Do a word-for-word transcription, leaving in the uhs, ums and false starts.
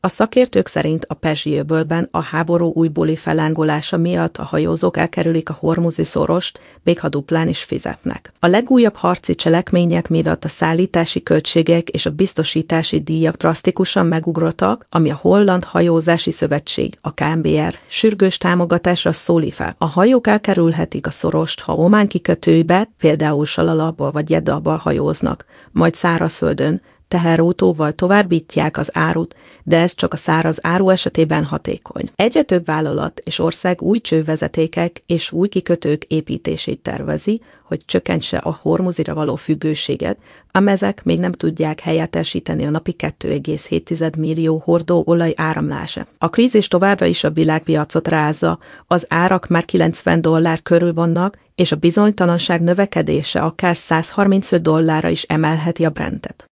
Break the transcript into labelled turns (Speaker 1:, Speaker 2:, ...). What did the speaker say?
Speaker 1: A szakértők szerint a Perzsi-öbölben a háború újbóli felángolása miatt a hajózók elkerülik a hormuzi szorost, még ha duplán is fizetnek. A legújabb harci cselekmények miatt a szállítási költségek és a biztosítási díjak drasztikusan megugrottak, ami a Holland Hajózási Szövetség, a ká em bé er sürgős támogatásra szólít fel. A hajók elkerülhetik a szorost, ha Omán kikötőibe, például Salalahból vagy Jeddahból hajóznak, majd szárazföldön, teherautóval továbbítják az árut, de ez csak a száraz áru esetében hatékony. Egyre több vállalat és ország új csővezetékek és új kikötők építését tervezi, hogy csökkentse a hormuzira való függőséget, ám ezek még nem tudják helyettesíteni a napi két egész hét millió hordó olaj áramlása. A krízis továbbra is a világpiacot rázza, az árak már kilencven dollár körül vannak, és a bizonytalanság növekedése akár száz harmincöt dollárra is emelheti a Brentet.